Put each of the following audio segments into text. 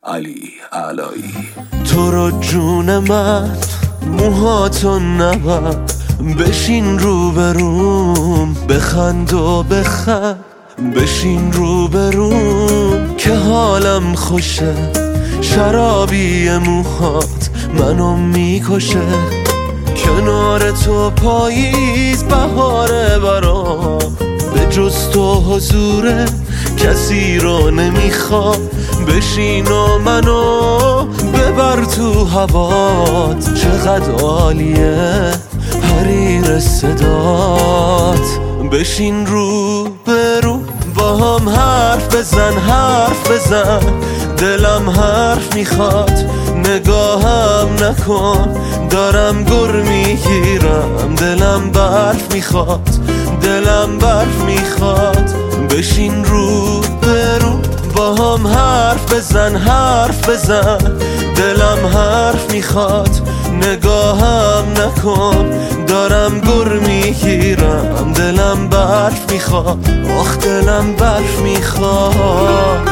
علی علایی. تو رو جون من موهاتو نبند، بشین روبروم بخند و بخند، بشین روبروم که حالم خوشه، شرابی موهات منو میکشه. کنار تو پاییز بهاره برام، به جز تو حضور کسی رو نمیخوام. بشین و منو ببر تو هوات، چقدر عالیه حریر صدات. بشین رو برو با هم حرف بزن، حرف بزن، دلم حرف میخواد. نگاهم نکن دارم گر میگیرم، دلم برف میخواد، دلم برف میخواد. بشین رو برو با هم حرف بزن، حرف بزن، دلم حرف میخواد. نگاهم نکن دارم گر میگیرم، دلم برف میخواد، آخ دلم برف میخواد.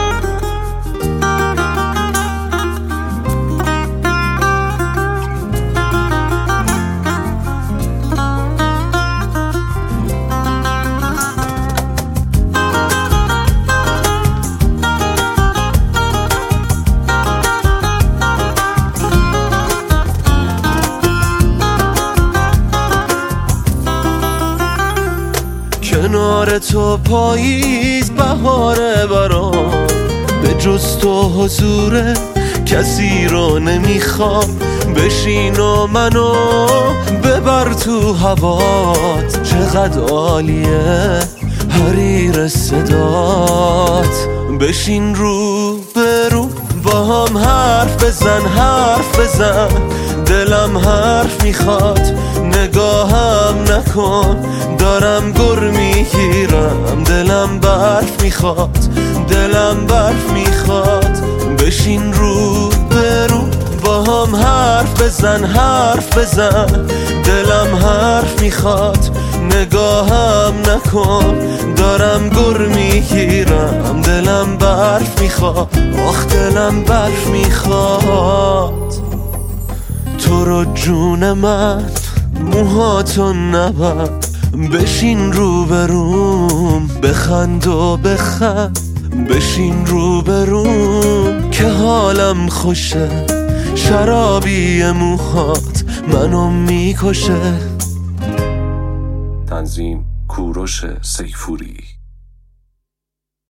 کنار تو پاییز بهاره برام، به جز تو حضور کسی رو نمیخوام. بشین و منو ببر تو هوات، چقدر عالیه حریر صدات. بشین رو برو با هم حرف بزن، حرف بزن، دلم حرف میخواد. نگاهم نکن دارم گر میگیرم، دلم برف میخواد، دلم برف میخواد. بشین رو برو با هم حرف بزن، حرف بزن، دلم حرف میخواد. نگاهم نکن دارم گر میگیرم، دلم برف میخواد، آخ دلم برف میخواد. تو رو جون من موهاتو نبند، بشین روبروم بخند و بخند، بشین روبروم که حالم خوشه، شرابی موهات منو میکشه. تنظیم کوروش سیفوری.